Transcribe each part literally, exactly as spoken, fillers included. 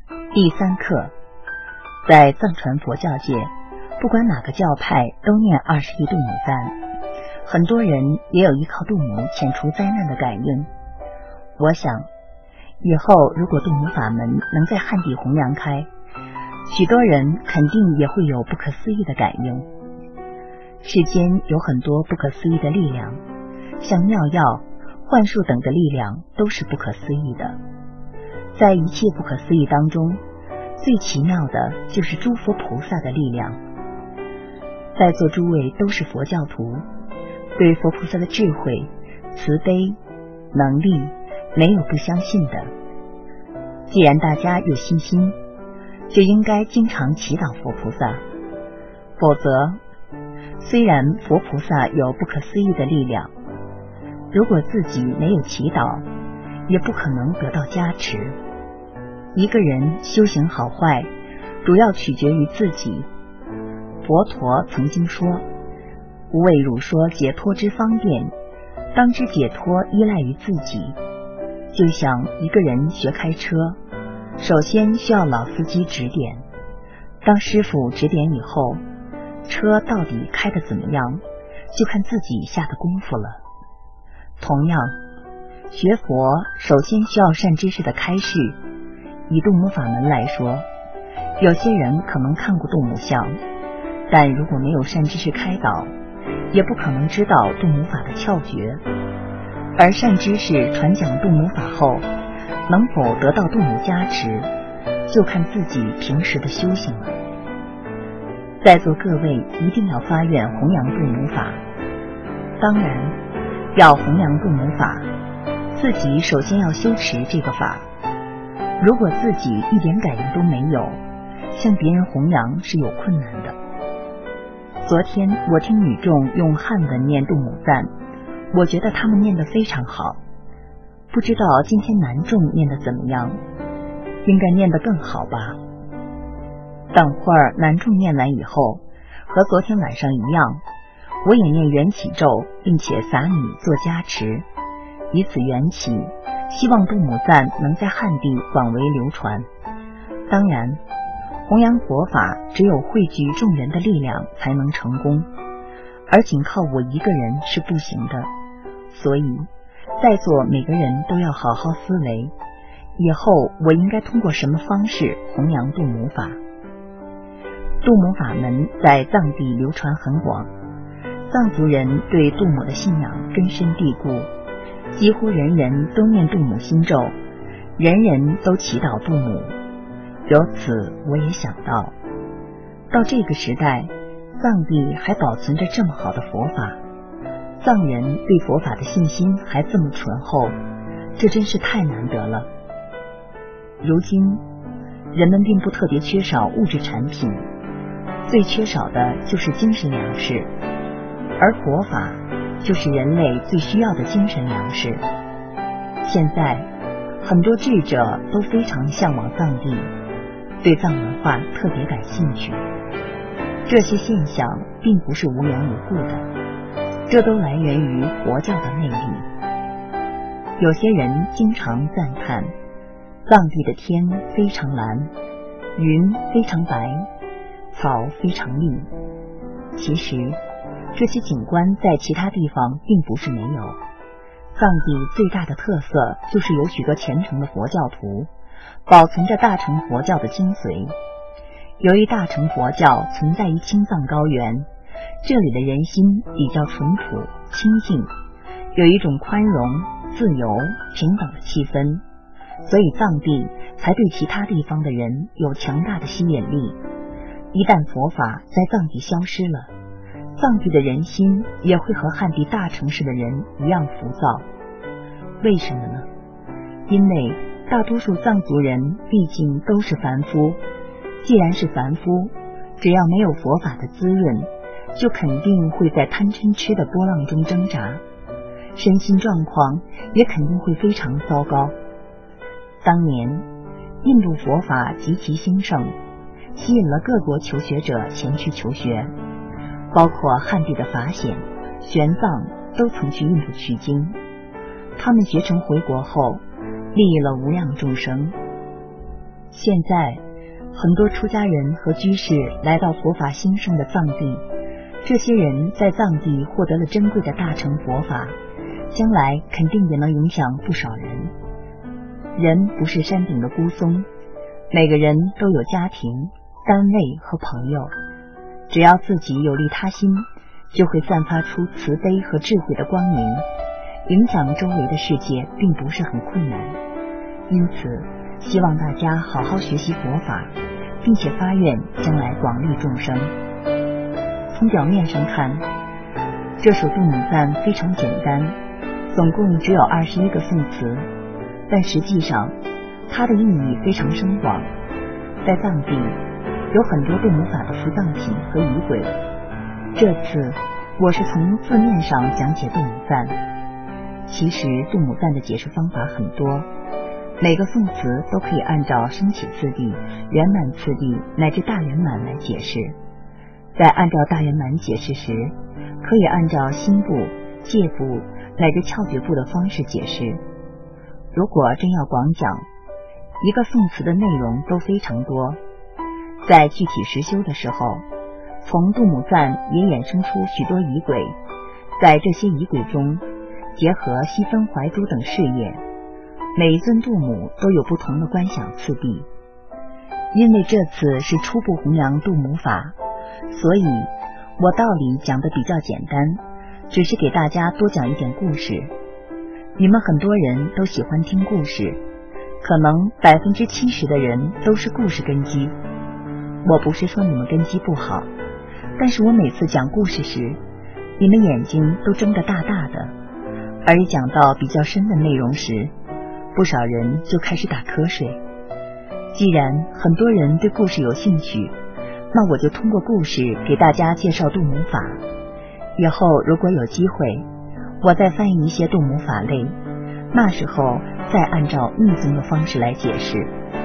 第三课，在藏传佛教界，不管哪个教派都念二十一度母赞，很多人也有依靠度母遣除灾难的感应。我想，以后如果度母法门能在汉地弘扬开，许多人肯定也会有不可思议的感应。世间有很多不可思议的力量，像妙药、幻术等的力量都是不可思议的。在一切不可思议当中，最奇妙的就是诸佛菩萨的力量。在座诸位都是佛教徒，对佛菩萨的智慧、慈悲、能力没有不相信的。既然大家有信心，就应该经常祈祷佛菩萨，否则虽然佛菩萨有不可思议的力量，如果自己没有祈祷，也不可能得到加持。一个人修行好坏，主要取决于自己。佛陀曾经说，无为汝说解脱之方便，当知解脱依赖于自己。就像一个人学开车，首先需要老司机指点，当师傅指点以后，车到底开得怎么样，就看自己下的功夫了。同样，学佛首先需要善知识的开示。以度母法门来说，有些人可能看过度母像，但如果没有善知识开导，也不可能知道度母法的窍诀。而善知识传讲度母法后，能否得到度母加持，就看自己平时的修行了。在座各位一定要发愿弘扬度母法。当然，要弘扬度母法，自己首先要修持这个法。如果自己一点感应都没有，向别人弘扬是有困难的。昨天我听女众用汉文念度母赞，我觉得他们念得非常好。不知道今天男众念得怎么样，应该念得更好吧。等会儿男众念完以后，和昨天晚上一样，我也念缘起咒，并且撒米做加持，以此缘起，希望度母赞能在汉地广为流传。当然，弘扬佛法只有汇聚众人的力量才能成功，而仅靠我一个人是不行的。所以在座每个人都要好好思维，以后我应该通过什么方式弘扬度母法。度母法门在藏地流传很广，藏族人对度母的信仰根深蒂固，几乎人人都念度母心咒，人人都祈祷度母。由此我也想到，到这个时代，藏地还保存着这么好的佛法，藏人对佛法的信心还这么醇厚，这真是太难得了。如今人们并不特别缺少物质产品，最缺少的就是精神粮食，而佛法就是人类最需要的精神粮食。现在很多智者都非常向往藏地，对藏文化特别感兴趣。这些现象并不是无缘无故的，这都来源于佛教的魅力。有些人经常赞叹藏地的天非常蓝，云非常白，草非常绿。其实这些景观在其他地方并不是没有。藏地最大的特色就是有许多虔诚的佛教徒保存着大乘佛教的精髓。由于大乘佛教存在于青藏高原，这里的人心比较淳朴清净，有一种宽容、自由、平等的气氛，所以藏地才对其他地方的人有强大的吸引力。一旦佛法在藏地消失了，藏地的人心也会和汉地大城市的人一样浮躁。为什么呢？因为大多数藏族人毕竟都是凡夫，既然是凡夫，只要没有佛法的滋润，就肯定会在贪嗔痴的波浪中挣扎，身心状况也肯定会非常糟糕。当年印度佛法极其兴盛，吸引了各国求学者前去求学，包括汉地的法显、玄奘都曾去印度取经。他们学成回国后，利益了无量众生。 现在很多出家人和居士来到佛法兴盛的藏地，这些人在藏地获得了珍贵的大乘佛法，将来肯定也能影响不少人。人不是山顶的孤松，每个人都有家庭、单位和朋友，只要自己有利他心，就会散发出慈悲和智慧的光明，影响周围的世界并不是很困难。因此希望大家好好学习佛法，并且发愿将来广利众生。从表面上看，这首度母赞非常简单，总共只有二十一个颂词，但实际上它的意义非常深广。在藏地有很多度母法的伏藏品和仪轨，这次我是从字面上讲解度母赞。其实度母赞的解释方法很多，每个颂词都可以按照升起次第、圆满次第乃至大圆满来解释。在按照大圆满解释时，可以按照心部、戒部乃至窍诀部的方式解释。如果真要广讲，一个颂词的内容都非常多。在具体实修的时候，从度母赞也衍生出许多仪轨，在这些仪轨中结合悉分怀珠等事业，每一尊度母都有不同的观想次第。因为这次是初步弘扬度母法，所以我道理讲得比较简单，只是给大家多讲一点故事。你们很多人都喜欢听故事，可能百分之七十的人都是故事根基。我不是说你们根基不好，但是我每次讲故事时，你们眼睛都睁得大大的，而一讲到比较深的内容时，不少人就开始打瞌睡。既然很多人对故事有兴趣，那我就通过故事给大家介绍度母法。以后如果有机会，我再翻译一些度母法类，那时候再按照密宗的方式来解释。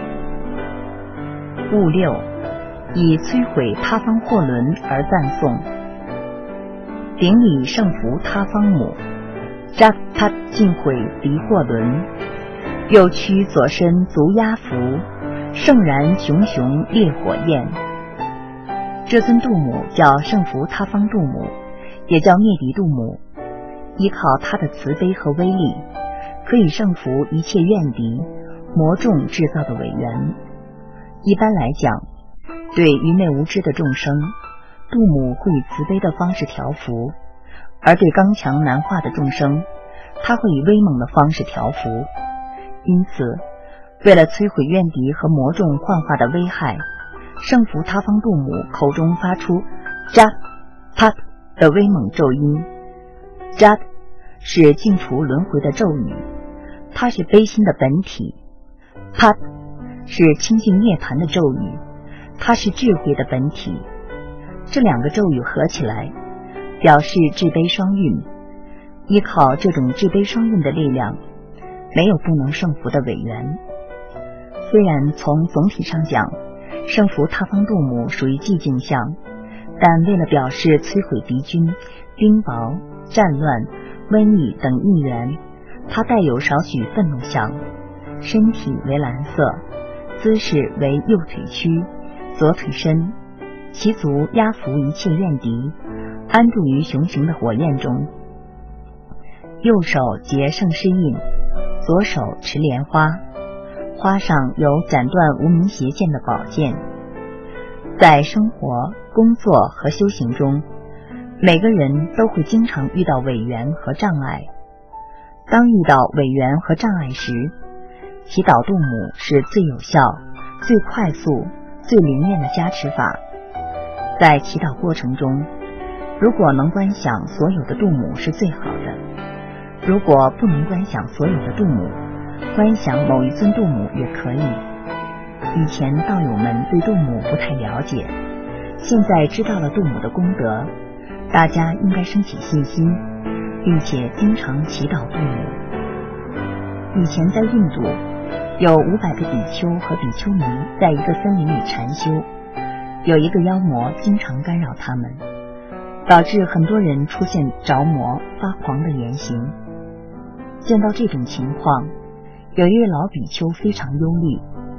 物六，以摧毁他方货轮而赞颂。顶礼圣福他方母，扎他尽毁敌货轮，右屈左身足压伏，盛然熊熊烈火焰。这尊度母叫圣福他方度母，也叫灭敌度母，依靠他的慈悲和威力，可以胜服一切怨敌魔众制造的伪源。一般来讲，对愚昧无知的众生，度母会以慈悲的方式调伏，而对刚强难化的众生，他会以威猛的方式调伏。因此为了摧毁怨敌和魔众幻化的危害，圣福他方度母口中发出扎啪的威猛咒音。扎是净除轮回的咒语，它是悲心的本体；啪是清净涅槃的咒语，它是智慧的本体。这两个咒语合起来，表示智悲双运。依靠这种智悲双运的力量，没有不能胜服的伪源。虽然从总体上讲，圣福他方度母属于寂静相，但为了表示摧毁敌军、冰雹、战乱、瘟疫等因缘，它带有少许愤怒相。身体为蓝色，姿势为右腿屈，左腿伸，其足压服一切怨敌，安住于熊熊的火焰中。右手结圣师印，左手持莲花，花上有斩断无名邪见的宝剑。在生活、工作和修行中，每个人都会经常遇到违缘和障碍。当遇到违缘和障碍时，祈祷度母是最有效、最快速、最灵验的加持法。在祈祷过程中，如果能观想所有的度母是最好的，如果不能观想所有的度母，观想某一尊度母也可以。以前道友们对度母不太了解，现在知道了度母的功德，大家应该升起信心，并且经常祈祷度母。以前在印度，有五百个比丘和比丘尼在一个森林里禅修，有一个妖魔经常干扰他们，导致很多人出现着魔发狂的言行。见到这种情况，有一位老比丘非常忧虑，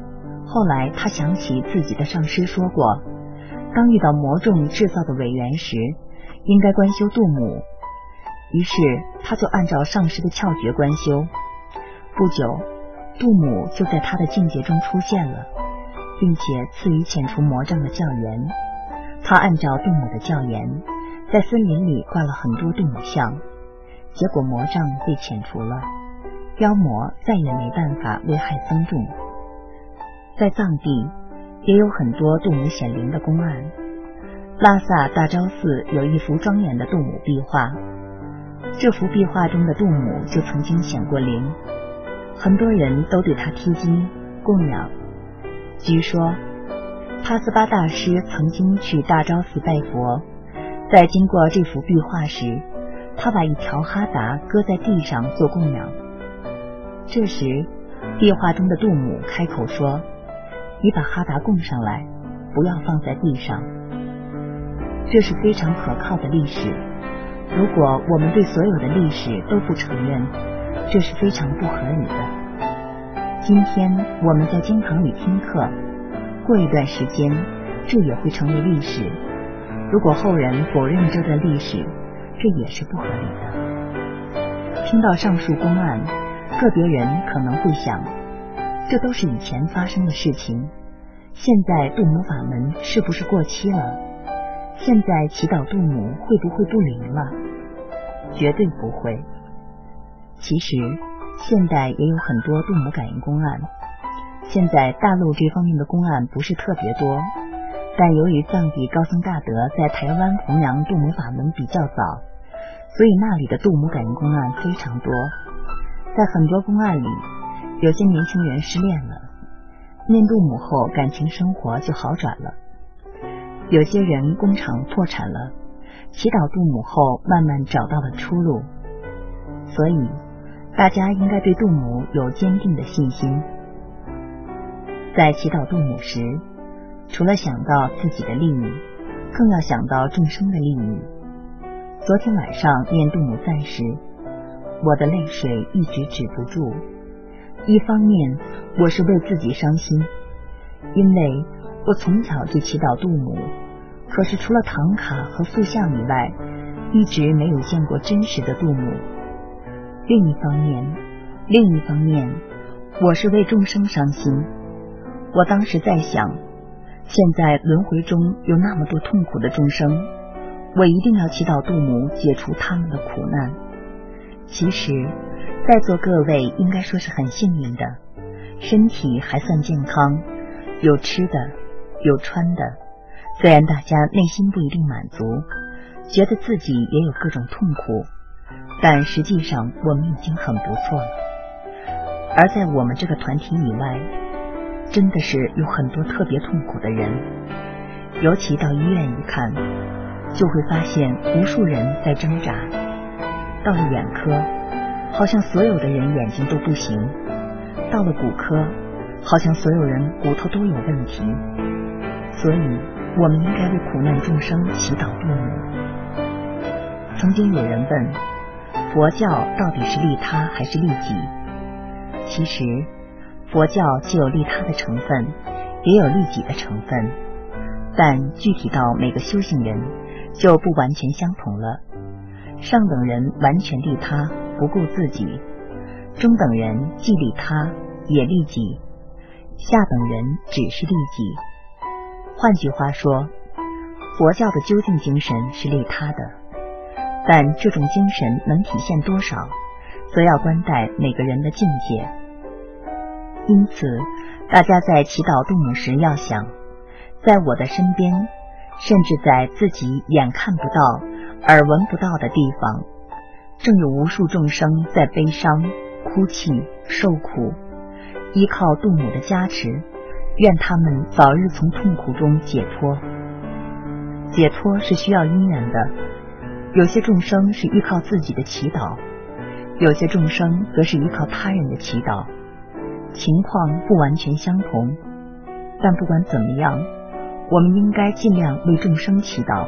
后来他想起自己的上师说过，当遇到魔众制造的违缘时，应该观修度母。于是他就按照上师的窍诀观修，不久度母就在他的境界中出现了，并且赐予遣除魔障的教言。他按照度母的教言，在森林里挂了很多度母像，结果魔障被遣除了，妖魔再也没办法危害僧众。在藏地也有很多度母显灵的公案。拉萨大昭寺有一幅庄严的度母壁画，这幅壁画中的度母就曾经显过灵，很多人都对他贴金供养。据说帕斯巴大师曾经去大昭寺拜佛，在经过这幅壁画时，他把一条哈达搁在地上做供养。这时壁画中的度母开口说，你把哈达供上来，不要放在地上。这是非常可靠的历史，如果我们对所有的历史都不承认，这是非常不合理的。今天我们在经堂里听课，过一段时间这也会成为历史，如果后人否认这段历史，这也是不合理的。听到上述公案，个别人可能会想，这都是以前发生的事情，现在度母法门是不是过期了？现在祈祷度母会不会不灵了？绝对不会。其实现代也有很多度母感应公案，现在大陆这方面的公案不是特别多，但由于藏地高僧大德在台湾弘扬度母法门比较早，所以那里的度母感应公案非常多。在很多公案里，有些年轻人失恋了，念度母后感情生活就好转了；有些人工厂破产了，祈祷度母后慢慢找到了出路。所以大家应该对度母有坚定的信心。在祈祷度母时，除了想到自己的利益，更要想到众生的利益。昨天晚上念度母赞时，我的泪水一直止不住。一方面我是为自己伤心，因为我从小就祈祷度母，可是除了唐卡和塑像以外，一直没有见过真实的度母。另一方面另一方面我是为众生伤心。我当时在想，现在轮回中有那么多痛苦的众生，我一定要祈祷度母解除他们的苦难。其实在座各位应该说是很幸运的，身体还算健康，有吃的有穿的，虽然大家内心不一定满足，觉得自己也有各种痛苦，但实际上我们已经很不错了。而在我们这个团体以外，真的是有很多特别痛苦的人，尤其到医院一看，就会发现无数人在挣扎。到了眼科，好像所有的人眼睛都不行；到了骨科，好像所有人骨头都有问题。所以我们应该为苦难众生祈祷度母。曾经有人问，佛教到底是利他还是利己？其实佛教既有利他的成分，也有利己的成分，但具体到每个修行人就不完全相同了。上等人完全利他，不顾自己；中等人既利他也利己；下等人只是利己。换句话说，佛教的究竟精神是利他的，但这种精神能体现多少，则要观待每个人的境界。因此大家在祈祷度母时要想，在我的身边，甚至在自己眼看不到耳闻不到的地方，正有无数众生在悲伤哭泣受苦，依靠度母的加持，愿他们早日从痛苦中解脱。解脱是需要因缘的，有些众生是依靠自己的祈祷，有些众生则是依靠他人的祈祷，情况不完全相同。但不管怎么样，我们应该尽量为众生祈祷。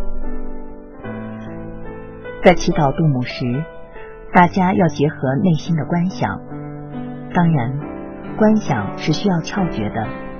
在祈祷度母时，大家要结合内心的观想。当然，观想是需要窍诀的，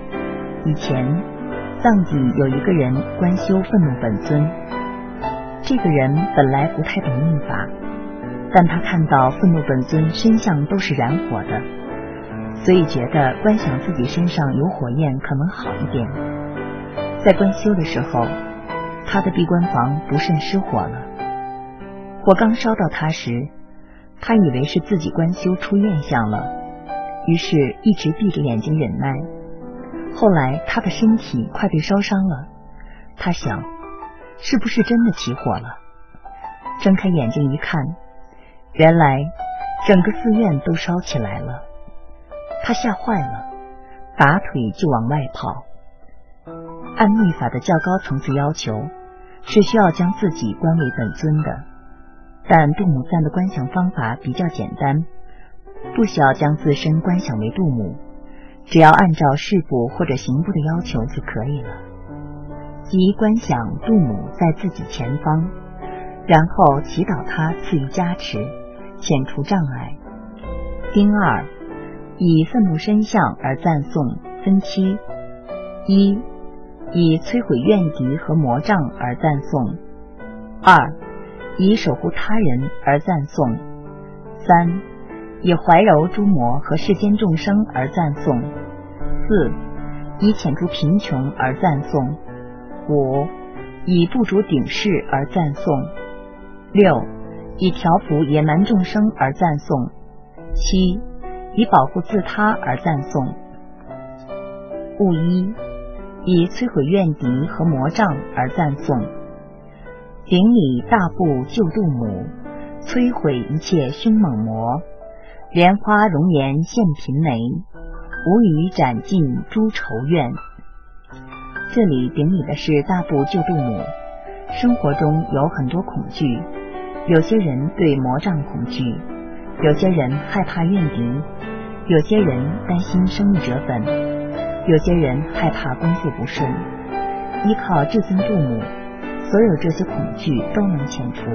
以前，藏地有一个人观修愤怒本尊。这个人本来不太懂秘法，但他看到愤怒本尊身相都是燃火的，所以觉得观想自己身上有火焰可能好一点。在观修的时候，他的闭关房不慎失火了。火刚烧到他时，他以为是自己观修出焰相了，于是一直闭着眼睛忍耐。后来他的身体快被烧伤了，他想，是不是真的起火了？睁开眼睛一看，原来整个寺院都烧起来了。他吓坏了，拔腿就往外跑。按密法的较高层次要求，是需要将自己观为本尊的，但度母赞的观想方法比较简单，不需要将自身观想为度母，只要按照事部或者行部的要求就可以了。即观想度母在自己前方，然后祈祷他赐予加持，遣除障碍。丁二，以愤怒身相而赞颂，分期：一，以摧毁怨敌和魔障而赞颂；二，以守护他人而赞颂；三，以怀柔诸魔和世间众生而赞颂；四，以遣除贫穷而赞颂；五，以不逐顶事而赞颂；六，以调伏野蛮众生而赞颂；七，以保护自他而赞颂；戊一，以摧毁怨敌和魔障而赞颂；顶礼大部救度母，摧毁一切凶猛魔，莲花容颜现贫眉，无语斩尽诸仇怨。这里顶礼的是大部救度母。生活中有很多恐惧，有些人对魔障恐惧，有些人害怕怨敌，有些人担心生意折本，有些人害怕工作不顺。依靠至尊度母，所有这些恐惧都能遣除。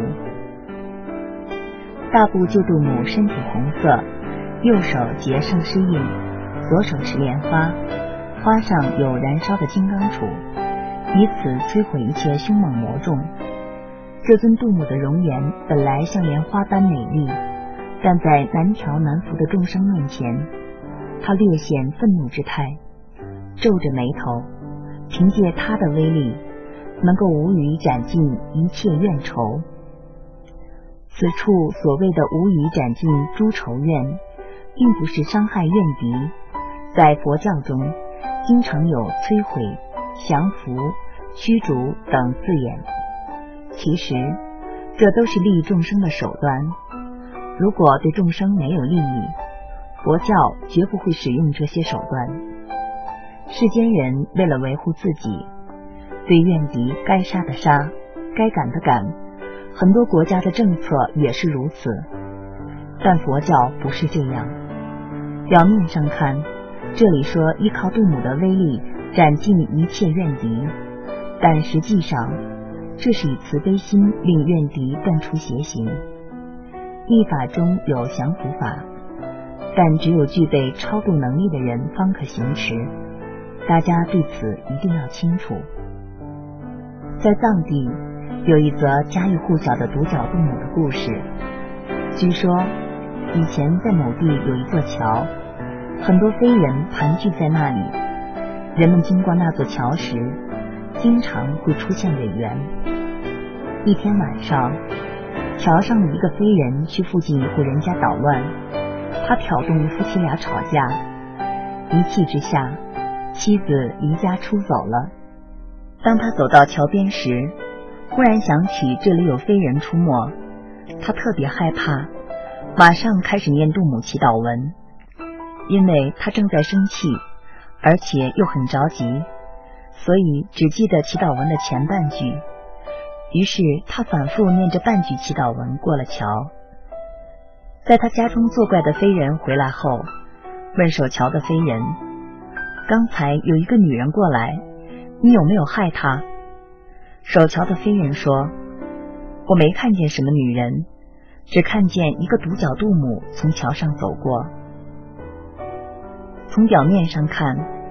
大部救度母身体红色，右手结圣师印，左手持莲花，花上有燃烧的金刚杵，以此摧毁一切凶猛魔众。这尊度母的容颜本来像莲花般美丽，但在难调难服的众生面前，他略显愤怒之态，皱着眉头，凭借他的威力，能够无语斩尽一切怨仇。此处所谓的无语斩尽诸仇怨，并不是伤害怨敌，在佛教中经常有摧毁、降服、驱逐等字眼。其实这都是利益众生的手段，如果对众生没有利益，佛教绝不会使用这些手段。世间人为了维护自己，对怨敌该杀的杀，该赶的赶，很多国家的政策也是如此，但佛教不是这样。表面上看，这里说依靠度母的威力斩尽一切怨敌，但实际上这是以慈悲心令怨敌断除邪行。密法中有降伏法，但只有具备超度能力的人方可行持，大家对此一定要清楚。在藏地有一则家喻户晓的独角度母的故事。据说以前在某地有一座桥，很多非人盘踞在那里，人们经过那座桥时经常会出现委员。一天晚上，桥上的一个非人去附近一户人家捣乱，他挑动夫妻俩吵架，一气之下，妻子离家出走了。当他走到桥边时，忽然想起这里有非人出没，他特别害怕，马上开始念度母祈祷文。因为他正在生气，而且又很着急，所以只记得祈祷文的前半句。于是他反复念着半句祈祷文过了桥。在他家中作怪的非人回来后，问守桥的非人，刚才有一个女人过来，你有没有害她？守桥的非人说，我没看见什么女人，只看见一个独角度母从桥上走过。从表面上看，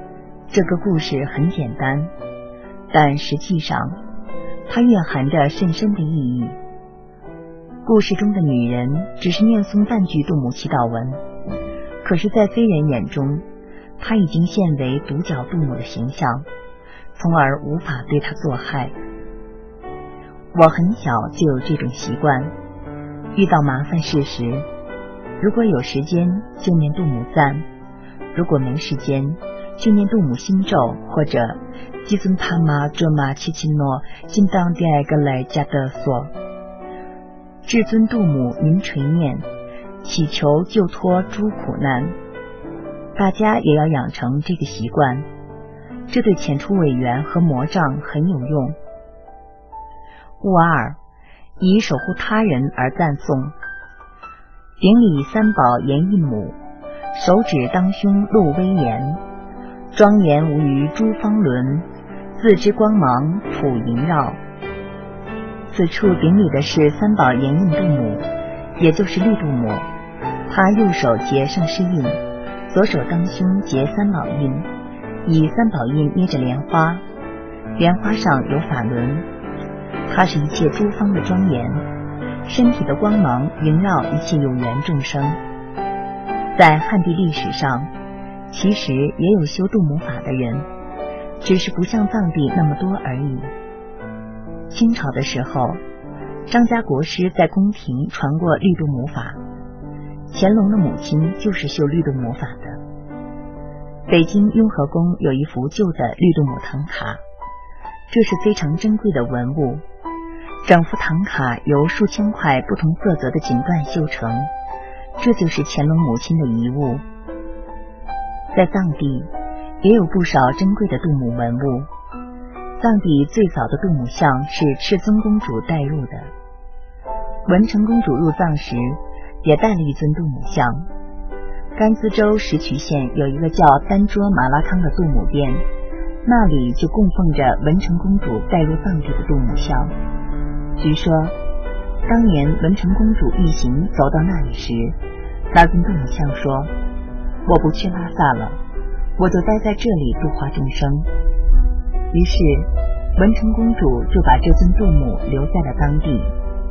这个故事很简单，但实际上它蕴含着甚深的意义。故事中的女人只是念诵半句杜母祈祷文，可是在非人眼中，她已经现为独角杜母的形象，从而无法对她作害。我很小就有这种习惯，遇到麻烦事时，如果有时间就念杜母赞，如果没时间就念杜母心咒，或者基尊帕玛卓玛七七诺金当第二个来加德索。至尊杜母您垂念，祈求救脱诸苦难。大家也要养成这个习惯，这对遣除伪员和魔障很有用。物二，以守护他人而赞颂。顶礼三宝严印母，手指当胸露威严，庄严无余诸方伦，自知光芒普萦绕。此处顶礼的是三宝严印杜母，也就是绿杜母。她右手结上师印，左手当胸结三宝印，以三宝印捏着莲花，莲花上有法轮。她是一切诸方的庄严，身体的光芒萦绕一切有缘众生。在汉地历史上，其实也有修杜母法的人，只是不像藏地那么多而已。清朝的时候，张家国师在宫廷传过绿度母法，乾隆的母亲就是修绿度母法的。北京雍和宫有一幅旧的绿度母唐卡，这是非常珍贵的文物，整幅唐卡由数千块不同色泽的锦缎绣成，这就是乾隆母亲的遗物。在藏地也有不少珍贵的杜母文物，藏地最早的杜母像是赤尊公主带入的，文成公主入藏时也带了一尊杜母像。甘孜州石渠县有一个叫丹卓马拉康的杜母殿，那里就供奉着文成公主带入藏地的杜母像。据说当年文成公主一行走到那里时，那尊杜母像说，我不去拉萨了，我就待在这里度化众生。于是文成公主就把这尊杜母留在了当地。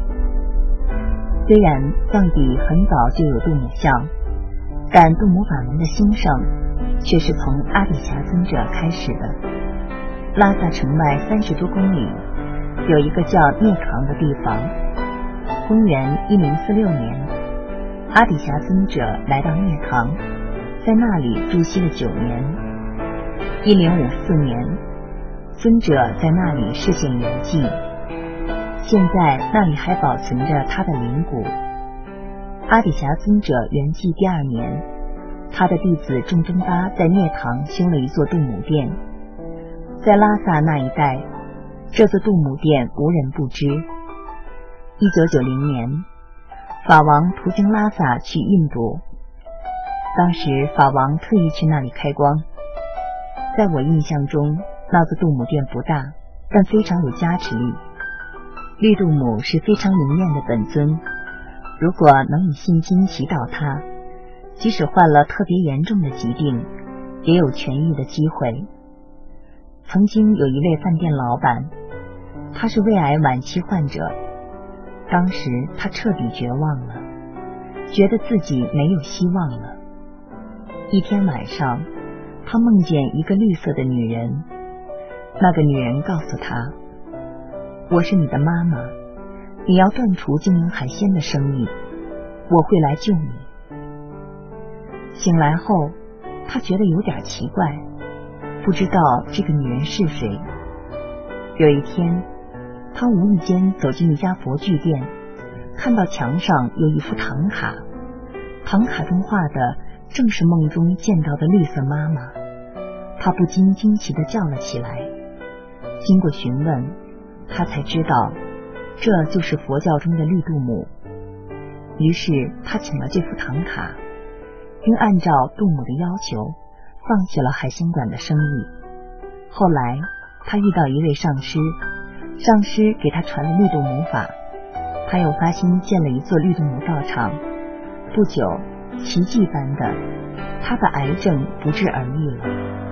虽然藏地很早就有杜母像，但杜母法门的兴盛却是从阿底峡尊者开始的。拉萨城外三十多公里有一个叫聂堂的地方，公元一零四六年，阿底峡尊者来到聂堂，在那里住息了九年。一零五四年，尊者在那里示现圆寂，现在那里还保存着他的灵骨。阿底峡尊者圆寂第二年，他的弟子仲敦巴在聂堂修了一座杜母殿。在拉萨那一带，这座杜母殿无人不知。一九九零年，法王途经拉萨去印度，当时法王特意去那里开光。在我印象中，那座杜母殿不大，但非常有加持力。绿度母是非常灵验的本尊，如果能以信心祈祷它，即使患了特别严重的疾病，也有痊愈的机会。曾经有一位饭店老板，他是胃癌晚期患者，当时他彻底绝望了，觉得自己没有希望了。一天晚上，他梦见一个绿色的女人，那个女人告诉他，我是你的妈妈，你要断除经营海鲜的生意，我会来救你。醒来后，他觉得有点奇怪，不知道这个女人是谁。有一天，他无意间走进一家佛具店，看到墙上有一幅唐卡，唐卡中画的正是梦中见到的绿色妈妈，他不禁惊奇地叫了起来。经过询问，他才知道这就是佛教中的绿度母。于是他请了这幅唐卡，并按照度母的要求放弃了海鲜馆的生意。后来他遇到一位上师，上师给他传了绿度母法，他又发心建了一座绿度母道场。不久，奇迹般的，他的癌症不治而愈了。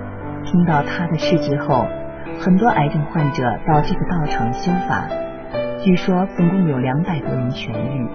听到他的事迹后，很多癌症患者到这个道场修法，据说总共有两百多人痊愈。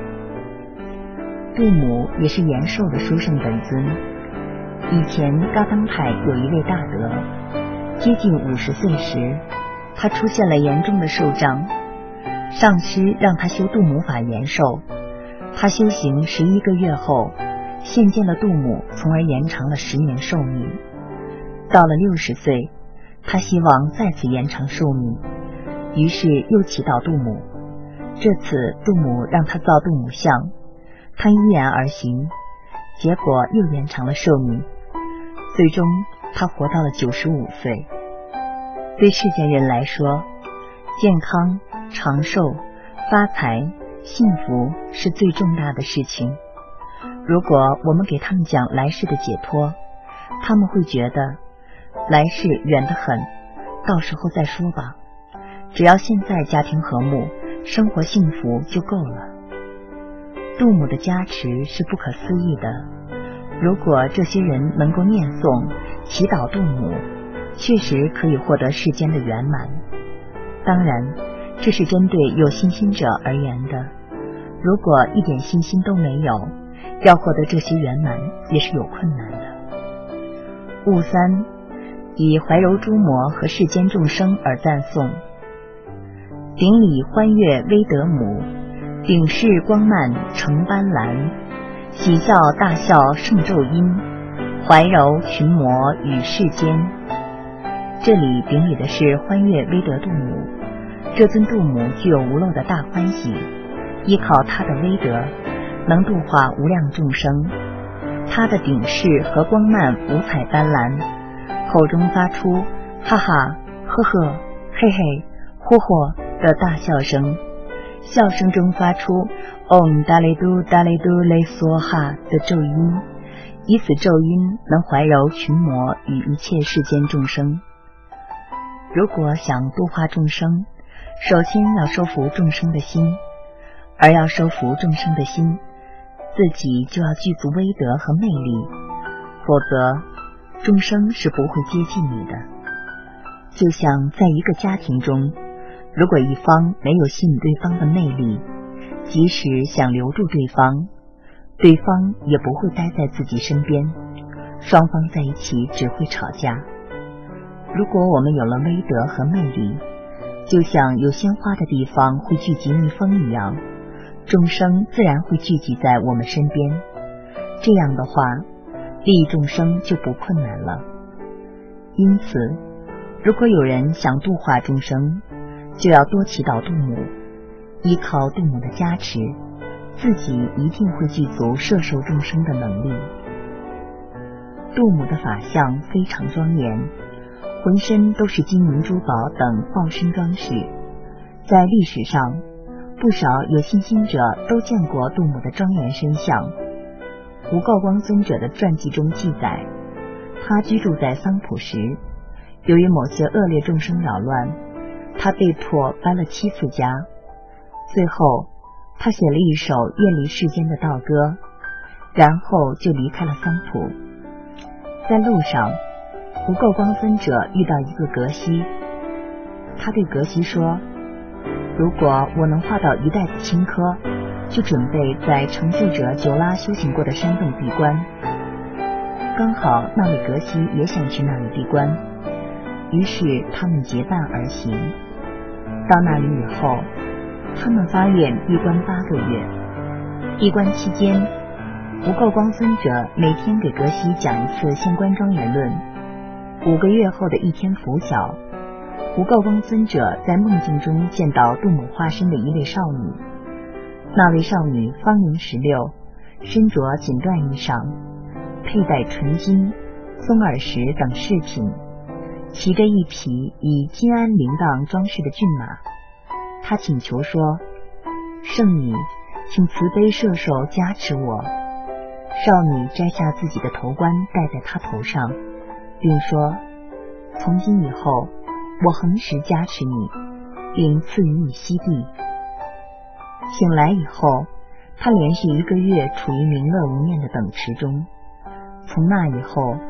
杜姆也是延寿的殊胜本尊。以前噶当派有一位大德，接近五十岁时，他出现了严重的寿障，上师让他修杜姆法延寿。他修行十一个月后，现见了杜姆，从而延长了十年寿命。到了六十岁，他希望再次延长寿命，于是又祈祷杜姆。这次杜姆让他造杜姆像，他依然而行，结果又延长了寿命。最终他活到了九十五岁。对世间人来说，健康、长寿、发财、幸福是最重大的事情。如果我们给他们讲来世的解脱，他们会觉得来世远得很，到时候再说吧，只要现在家庭和睦，生活幸福就够了。杜姆的加持是不可思议的，如果这些人能够念诵、祈祷杜姆，确实可以获得世间的圆满。当然，这是针对有信心者而言的，如果一点信心都没有，要获得这些圆满也是有困难的。悟三，以怀柔诸魔和世间众生而赞颂。顶礼欢悦威德母，顶视光漫成斑斓，喜笑大笑胜咒音，怀柔群魔与世间。这里顶礼的是欢悦威德杜姆，这尊杜姆具有无漏的大欢喜，依靠他的威德能度化无量众生。他的顶视和光漫五彩斑斓，口中发出哈哈呵呵嘿嘿嚯嚯的大笑声，笑声中发出嗡达雷嘟达雷嘟雷梭哈的咒音，以此咒音能怀柔群魔与一切世间众生。如果想度化众生，首先要收服众生的心，而要收服众生的心，自己就要具足威德和魅力，否则众生是不会接近你的。就像在一个家庭中，如果一方没有吸引对方的魅力，即使想留住对方，对方也不会待在自己身边，双方在一起只会吵架。如果我们有了威德和魅力，就像有鲜花的地方会聚集蜜蜂一样，众生自然会聚集在我们身边。这样的话，利益众生就不困难了。因此，如果有人想度化众生，就要多祈祷杜姆，依靠杜姆的加持，自己一定会具足摄受众生的能力。杜姆的法相非常庄严，浑身都是金银珠宝等报身装饰。在历史上，不少有信心者都见过杜姆的庄严身相。胡告光尊者的传记中记载，他居住在桑普时，由于某些恶劣众生扰乱，他被迫搬了七次家。最后他写了一首远离世间的道歌，然后就离开了桑普。在路上，胡告光尊者遇到一个格西，他对格西说，如果我能化到一袋子青稞，就准备在成就者久拉修行过的山洞闭关。刚好那位格西也想去那里闭关，于是他们结伴而行。到那里以后，他们发愿闭关八个月。闭关期间，胡告光尊者每天给格西讲一次现观庄严论。五个月后的一天拂晓，胡告光尊者在梦境中见到杜姆化身的一位少女。那位少女芳龄十六，身着锦缎衣裳，佩戴纯金、松耳石等饰品，骑着一匹以金鞍铃铛装饰的骏马。她请求说，圣女，请慈悲摄受加持我。少女摘下自己的头冠戴在她头上，并说，从今以后我恒时加持你，并赐予你息地。醒来以后，他连续一个月处于明乐无念的等持中。从那以后，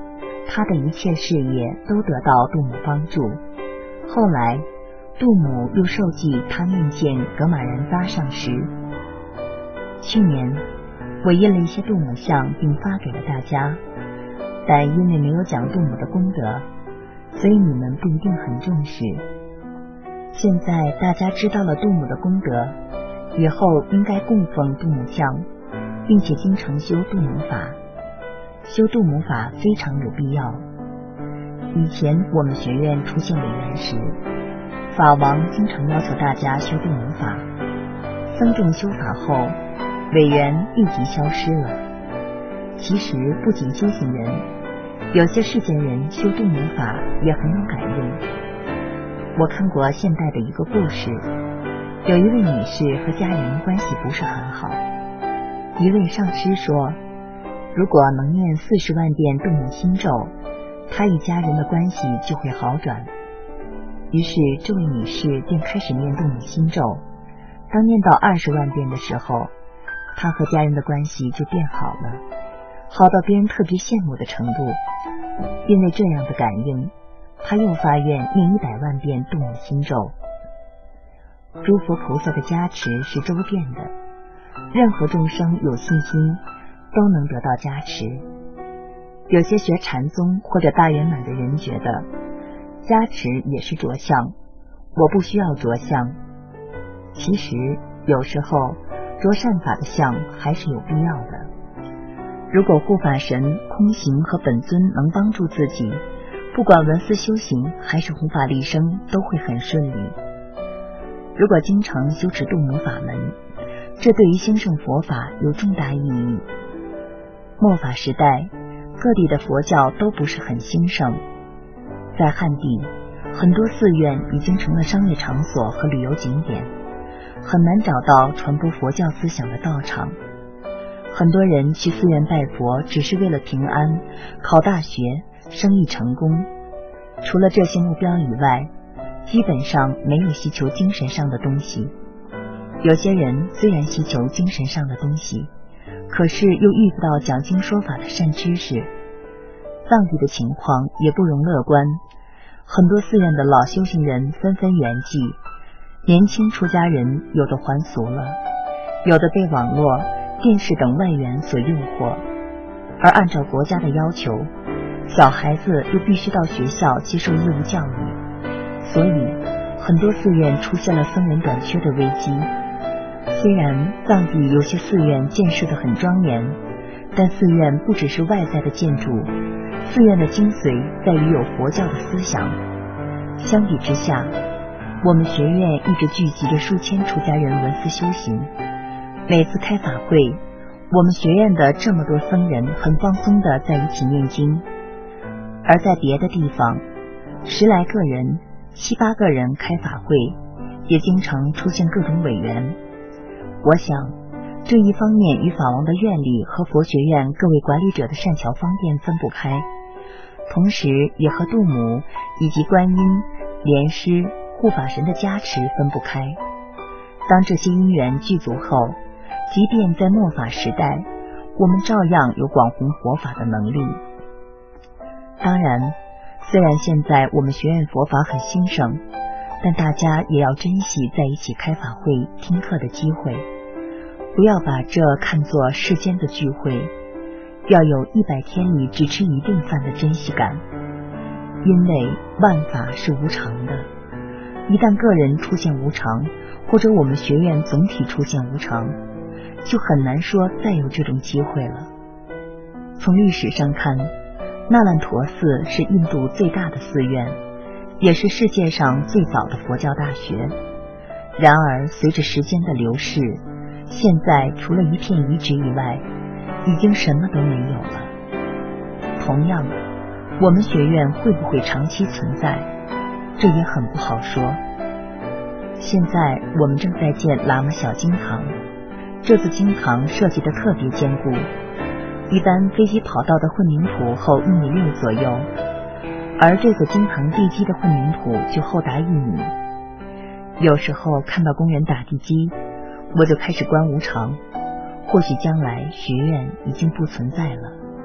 他的一切事业都得到杜姆帮助。后来杜姆又受记他面见噶玛然扎上师。去年我印了一些杜姆像并发给了大家，但因为没有讲杜姆的功德，所以你们不一定很重视。现在大家知道了杜姆的功德，以后应该供奉杜姆像，并且经常修杜姆法。修杜姆法非常有必要。以前我们学院出现委员时，法王经常要求大家修杜姆法，僧众修法后，委员立即消失了。其实不仅修行人，有些世间人修杜姆法也很有感应。我看过现代的一个故事，有一位女士和家人关系不是很好，一位上师说，如果能念四十万遍杜姆心咒，她与家人的关系就会好转。于是这位女士便开始念杜姆心咒，当念到二十万遍的时候，她和家人的关系就变好了，好到别人特别羡慕的程度。因为这样的感应，她又发愿念一百万遍杜姆心咒。诸佛菩萨的加持是周遍的，任何众生有信心都能得到加持。有些学禅宗或者大圆满的人觉得加持也是着相，我不需要着相。其实有时候着善法的相还是有必要的。如果护法神、空行和本尊能帮助自己，不管文思修行还是护法立生都会很顺利。如果经常修持杜姆法门，这对于兴盛佛法有重大意义。末法时代，各地的佛教都不是很兴盛。在汉地，很多寺院已经成了商业场所和旅游景点，很难找到传播佛教思想的道场。很多人去寺院拜佛只是为了平安、考大学、生意成功，除了这些目标以外，基本上没有希求精神上的东西。有些人虽然希求精神上的东西，可是又遇不到讲经说法的善知识。藏地的情况也不容乐观，很多寺院的老修行人纷纷圆寂，年轻出家人有的还俗了，有的被网络、电视等外援所诱惑，而按照国家的要求，小孩子又必须到学校接受义务教育，所以很多寺院出现了僧人短缺的危机。虽然藏地有些寺院建设得很庄严，但寺院不只是外在的建筑，寺院的精髓在于有佛教的思想。相比之下，我们学院一直聚集着数千出家人文思修行。每次开法会，我们学院的这么多僧人很放松地在一起念经。而在别的地方，十来个人、七八个人开法会，也经常出现各种委员。我想，这一方面与法王的愿力和佛学院各位管理者的善巧方便分不开，同时也和杜姆以及观音、莲师、护法神的加持分不开。当这些因缘具足后，即便在末法时代，我们照样有广弘佛法的能力。当然，虽然现在我们学院佛法很兴盛，但大家也要珍惜在一起开法会、听课的机会，不要把这看作世间的聚会，要有一百天里只吃一顿饭的珍惜感。因为万法是无常的，一旦个人出现无常，或者我们学院总体出现无常，就很难说再有这种机会了。从历史上看，那烂陀寺是印度最大的寺院，也是世界上最早的佛教大学。然而随着时间的流逝，现在除了一片遗址以外，已经什么都没有了。同样，我们学院会不会长期存在，这也很不好说。现在我们正在建喇嘛小经堂，这座经堂设计得特别坚固，一般飞机跑道的混凝土厚一米六左右，而这座经堂地基的混凝土就厚达一米。有时候看到工人打地基，我就开始观无常，或许将来学院已经不存在了，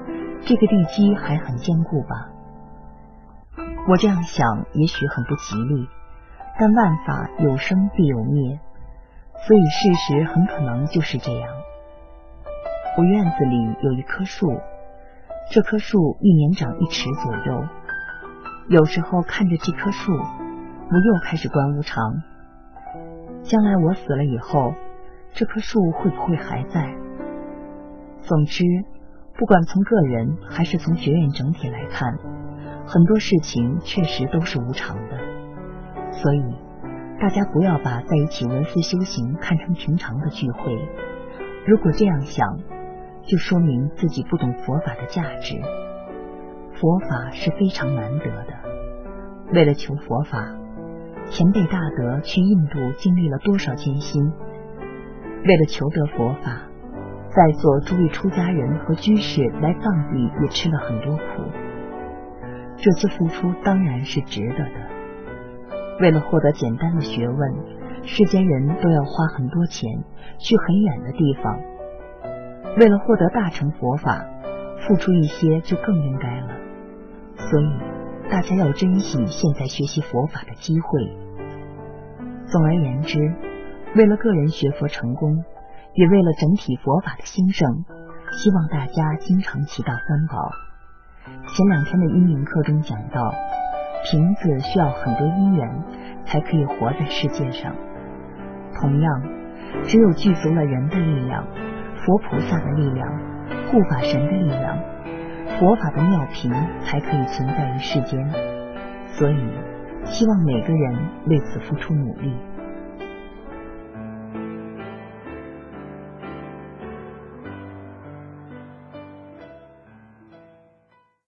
这个地基还很坚固吧？我这样想也许很不吉利，但万法有生必有灭，所以事实很可能就是这样。我院子里有一棵树，这棵树一年长一尺左右。有时候看着这棵树，我又开始观无常。将来我死了以后，这棵树会不会还在？总之，不管从个人还是从学院整体来看，很多事情确实都是无常的。所以大家不要把在一起闻思修行看成平常的聚会，如果这样想，就说明自己不懂佛法的价值。佛法是非常难得的，为了求佛法，前辈大德去印度经历了多少艰辛，为了求得佛法，在座诸位出家人和居士来藏地也吃了很多苦，这些付出当然是值得的。为了获得简单的学问，世间人都要花很多钱去很远的地方，为了获得大乘佛法，付出一些就更应该了。所以大家要珍惜现在学习佛法的机会。总而言之，为了个人学佛成功，也为了整体佛法的兴盛，希望大家经常祈祷三宝。前两天的因缘课中讲到，瓶子需要很多因缘才可以活在世界上，同样，只有具足了人的力量、佛菩萨的力量、护法神的力量，佛法的妙瓶才可以存在于世间。所以希望每个人为此付出努力。